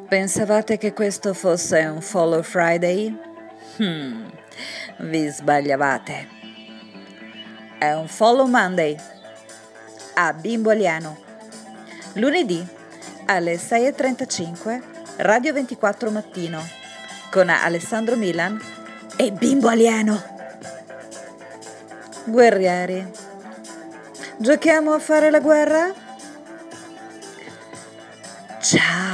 Pensavate che questo fosse un Follow Friday? Vi sbagliavate. È un Follow Monday a Bimbo Alieno. Lunedì alle 6:35 Radio 24 Mattino con Alessandro Milan e Bimbo Alieno. Guerrieri, giochiamo a fare la guerra? Ciao!